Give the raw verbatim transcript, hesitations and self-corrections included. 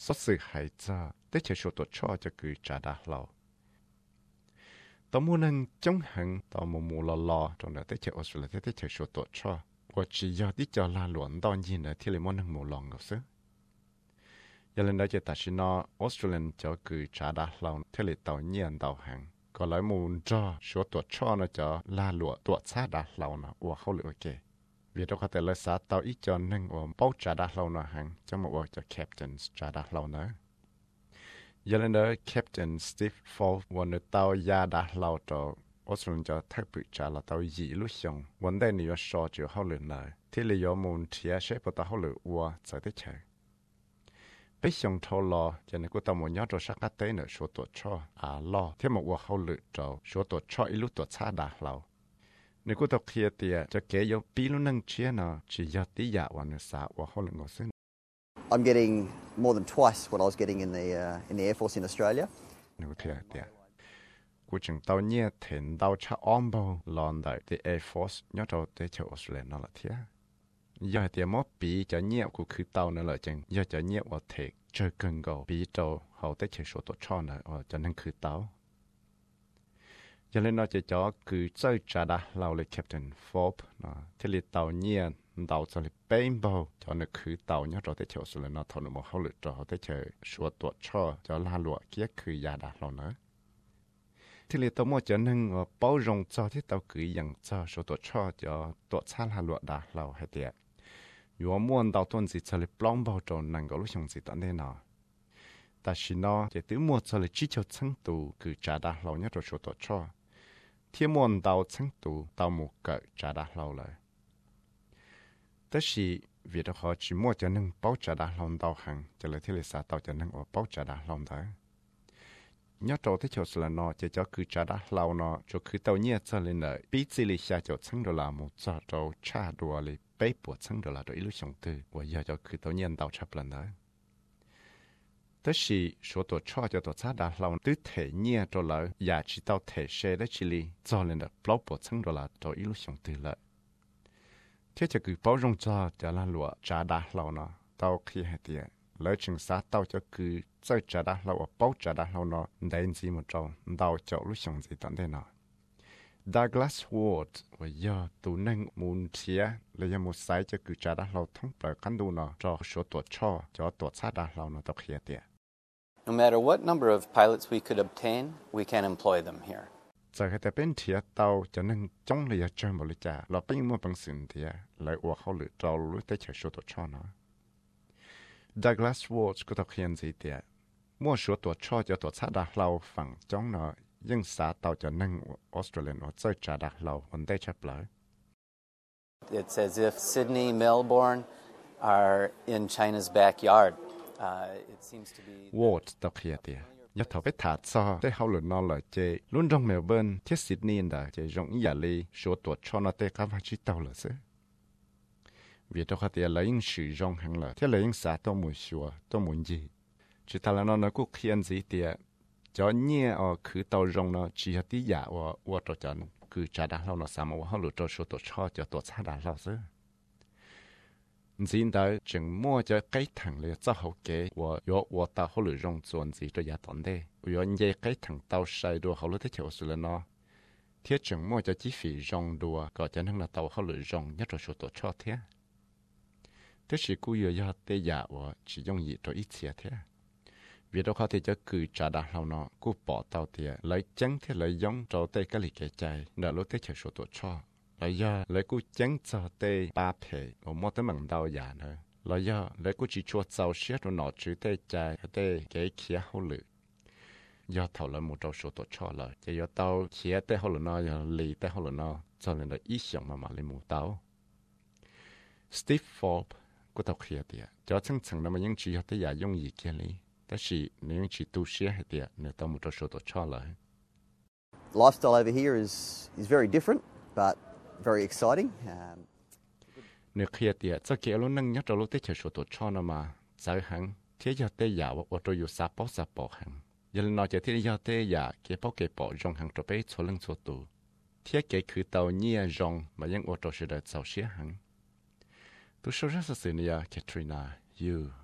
xuất sự hay cho để chơi số tổ cho cho cứ trả đá lâu tao muốn năng chống hẳn tao muốn mua lò lò trong đó để chơi Australia để chơi số tổ cho và chỉ do đi cho la luận đòn gì nữa thì lại muốn năng mua lòng ngọc sức giờ lên đó chơi ta xin nó Australian cho cứ trả đá lâu thế lại tàu nhiên tàu hàng còn lại muốn cho số tổ cho nó cho la luận tổ trả đá lâu nó và không được ok vì đó có thể là xã tàu ít cho năng và bao trả đá lâu nó hàng cho một cho captain trả đá lâu nữa giờ lên đó Captain Steve Fallวันนี้ตาวยาดาเราจะออสเตรเลียจะทักปิจาเราตาวยีลุชงวันได้นี่ชอจะเขาเลยนะที่เลยยอมุนเทียเชปตาเขาเลยวัวจะได้เฉยไปชงทอลอจะในกูตามวันยอดจะสักเต้นชัวตัวช่ออาลอที่บอกว่าเขาเลยจะชัวตัวช่ออีลุตัวชาดาเราในกูตะเคียเตียจะเกยปีลุนังเชียนะจียอติยาวันนี้สาวว่าเขาเลยงอซึ่ง I'm getting more than twice what I was getting in the uh, in the Air Force in Australia. นี่ก็เทียเดียกูจึงตอนนี้เห็นดาวชะอ้อมบ่ลอนได้ the Air Force ยอดเราได้เช่าออสเตรเลียนั่นแหละเทียยอดเดียมอปีจะเงียบกูคือเตานั่นแหละจึงยอดจะเงียบว่าเทกเจอกันก็ปีโตเขาได้เช่าชัวตัวช่อนะว่าจะนั่นคือเตาจะเล่นเราจะจ่อคือเจ้าจ่าดาเราเลย Captain Forbes นะที่เรียกเตาเงียบtàu cho lịch bền bầu cho nó khử tàu nhớ cho tới chiều rồi nó thầu nó một hậu lực cho tới chiều số tuột cho cho la lụa kia khử già đạt lâu nữa thì lịch tàu mua cho nên bao rong choที่tàu khử yang cho số tuột cho cho tuột xa la lụa đạt lâu hay tiệt dù muốn tàu tuần gì cho lịch plong bao tròn năng có lúc xong gì tận đây nào ta chỉ nó chỉ tự mua cho lịch chỉ cho chân tù khử già đạt lâu nhớ cho số tuột cho thiên muốn tàu chân tù tàu một cỡ già đạt lâu rồiแต่สิวิธีเขาชิมัวจะนึ่งเป้าจะได้ลองดาวหังจะเลยที่เลสาตาวจะนึ่งว่าเป้าจะได้ลองได้ยอดโตที่เจ้าสละนอจะเจ้าคือจะได้เราเนาะจะคือเต่าเนี่ยจะเลยเนยปีสิลิชาจะชั้งดอลลาร์มุจะเจ้าชาดัวเลยไปปวดชั้งดอลลาร์โดยอิลุชงตือว่าอยากจะคือเต่าเนี่ยดาวชับลันได้แต่สิชัวตัวชอจะตัวชาได้เราตื้อเทเนี่ยตัวเราอยากจิตเอาเทเชได้ชิลีจะเลยเนยเปล่าปวดชั้งดอลลาร์โดยอิลุชงตือเลยที่จะคือ包容咗จะละหลัวจ่าดาเราเนาะเต้าขี้ให้เดียแล้วจึงสาเต้าจะคือเจ้าจ่าดาเรา包จ่าดาเราเนาะได้ยินสิมันเจ้าเต้าเจ้ารู้สึกสิตอนได้เนาะดักลาสวอร์ดว่าย่อตัวนั่งมุนเชียแล้วยังมุดใส่จะคือจ่าดาเราทั้งเปลือกกันดูเนาะจะชัวตัวช่อจะตัวชาดาเราเนาะเต้าขี้เดีย No matter what number of pilots we could obtain, we can employ them here. จะให้แต่เป็นเทียเตาจะนั่งจ้องเลยจะเจอหมดเลยจ้าเราเป็นมั่วปังสินเทียเลยว่าเขาหรือเรารู้ได้เฉยชัวตัวช่อเนาะดักลาสวอร์ดก็ต้องเขียนสิเทียมั่วชัวตัวช่อจะตัวชาดาเราฝั่งจ้องเนาะยังสาเตาจะนั่งออสเตรเลียว่าเจ้าชาดาเราคนได้ชับเลย It's as if Sydney, Melbourne are in China's backyard. Uh, it seems to be. วอร์ดต้องเขียนเทียยอดถอไปถาดซอได้เขาหลุดนอนเลยเจรุ่นรองเมลเบิร์นที่ซิดนีย์ได้เจยงอย่าเลยชัวตัวชอนเตะข้าวชิตเอาเลยสิวิธีเขาเตียเลยยิ่งสื่อรองหังเลยที่เลยยิ่งสาตัวมือชัวตัวมือจีจิตาลานนกูเขียนสิเตียจอเนี่ยอ๋อคือตัวรองเนาะจีฮัติยาว่าว่าตัวจันคือจ่าดาเราเนาะสามว่าเขาหลุดตัวชัวตัวชอจะตัวชาดาเราสิ现在正摸着鸡藤咧，只好嘅，我若我到好嚟用做字都也當的，若嘢雞藤到細到好嚟啲條數咧咯，貼正摸着只肥用到，個陣係到好嚟用一個數到錯貼，但是古有要啲嘢我只用一到一次貼，vì đóเขาที่จะคือจ่าดาเราเนาะกูปอเตาเตียเลยจังที่เลยยงโจเตก็หลีกใจเนรถที่เฉยสูตัวชอบเลยย่าเลยกูจังโจเตปาเพย์我冇得問到人呢เลยย่าเลยกู只做做些ตัวหนอจืดใจเต幾ขี้好เลยย่า頭來冇做數ตัวชอบเลยจะย่า到ขี้เต好เลยเนาะย่าลีเต好เลยเนาะ就連到意想嘛嘛你冇到 Steve Forbes กู到ขี้เตียจะ層層那麼樣只要得也容易嘅哩但是你用去都市係點？你到冇做數到錯來。 Lifestyle over here is is very different, but very exciting. 你ขี้點，即係我能一做到啲做數到錯啦嘛，就行，啲有啲嘢我都要撒包撒包行，人攞住啲有啲嘢嘅包嘅包用行做俾錯能錯到，啲嘅佢到呢用，咪因我做事嚟做些行。都說咗是你啊 ，Katrina，you。